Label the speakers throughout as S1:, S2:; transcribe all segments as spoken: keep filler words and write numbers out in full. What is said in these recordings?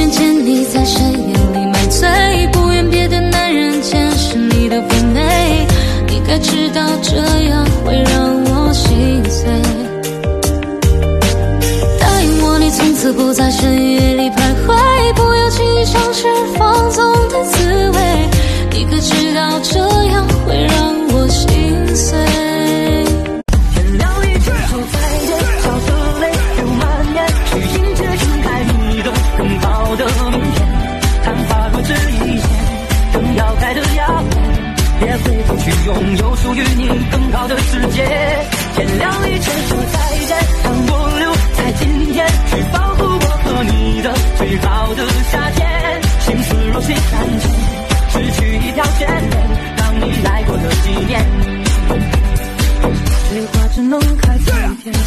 S1: 年见你在深夜里买醉，不愿别的男人见识你的妩媚，你该知道这样会让我心碎。答应我你从此不在深夜里徘徊，不要轻易尝试放纵的滋味，你可知道这样会让我心碎。
S2: 天亮一牵手再见，笑着泪流满面，去迎接盛开你的更好的明天。昙花若只一现，更要开的耀眼，别回头去拥有属于你更高的世界。天亮一牵手再见，让我留在今天，去保护我和你的最好的夏天。心思若水三千，失去一条线，让你来过的纪念。水花只能开在一天，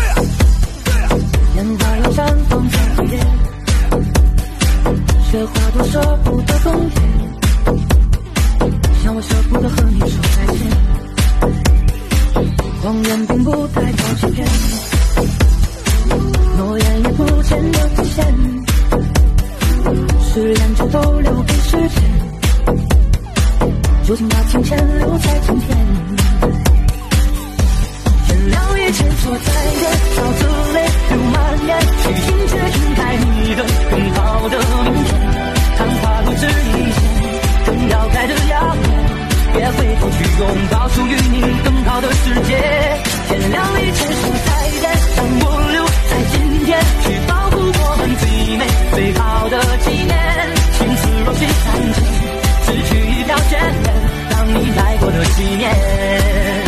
S2: 烟花要绽放在黑夜，雪花多舍不得冬天，像我舍不得和你说再见。谎言并不代表欺骗，诺言也不见得兑现，誓言就都留给时间，就请把情牵留在今天。天亮一牵手再见，笑着泪流满面，去迎接盛开你的更好的明天。昙花若只一现，更要开的耀眼，别回头去拥抱属于你更好的世界。天亮一牵手再见，让我留在今天，去保护我们最美最好的纪念。心思若水三千，失去一条线，让你来过的纪念。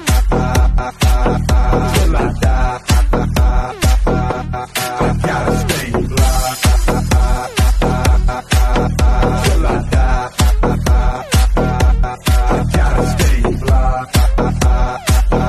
S3: Gotta stay